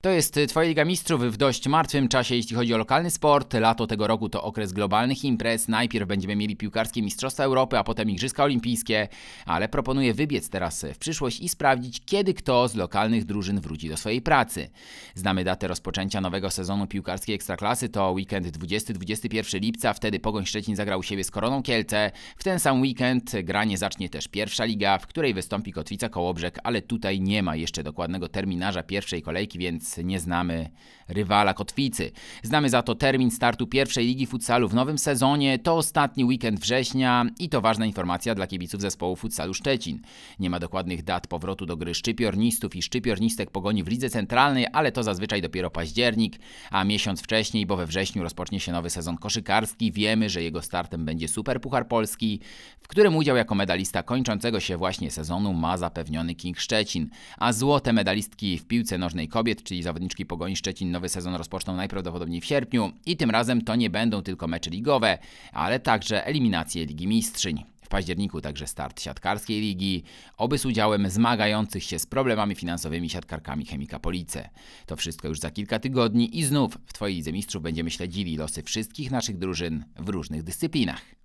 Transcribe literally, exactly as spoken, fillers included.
To jest Twoja Liga Mistrzów w dość martwym czasie, jeśli chodzi o lokalny sport. Lato tego roku to okres globalnych imprez. Najpierw będziemy mieli piłkarskie Mistrzostwa Europy, a potem Igrzyska Olimpijskie. Ale proponuję wybiec teraz w przyszłość i sprawdzić, kiedy kto z lokalnych drużyn wróci do swojej pracy. Znamy datę rozpoczęcia nowego sezonu piłkarskiej Ekstraklasy. To weekend dwudziestego do dwudziestego pierwszego lipca. Wtedy Pogoń Szczecin zagra u siebie z Koroną Kielce. W ten sam weekend granie zacznie też pierwsza liga, w której wystąpi Kotwica Kołobrzeg, ale tutaj nie ma jeszcze dokładnego terminarza pierwszej kolejki, więc nie znamy rywala Kotwicy. Znamy za to termin startu pierwszej ligi futsalu w nowym sezonie. To ostatni weekend września i to ważna informacja dla kibiców zespołu futsalu Szczecin. Nie ma dokładnych dat powrotu do gry szczypiornistów i szczypiornistek Pogoni w Lidze Centralnej, ale to zazwyczaj dopiero październik, a miesiąc wcześniej, bo we wrześniu rozpocznie się nowy sezon koszykarski. Wiemy, że jego startem będzie Superpuchar Polski, w którym udział jako medalista kończącego się właśnie sezonu ma zapewniony King Szczecin. A złote medalistki w piłce nożnej kobiet, czyli zawodniczki Pogoni Szczecin, nowy sezon rozpoczną najprawdopodobniej w sierpniu i tym razem to nie będą tylko mecze ligowe, ale także eliminacje Ligi Mistrzyń. W październiku także start siatkarskiej ligi, oby z udziałem zmagających się z problemami finansowymi siatkarkami Chemika Police. To wszystko już za kilka tygodni i znów w Twojej Lidze Mistrzów będziemy śledzili losy wszystkich naszych drużyn w różnych dyscyplinach.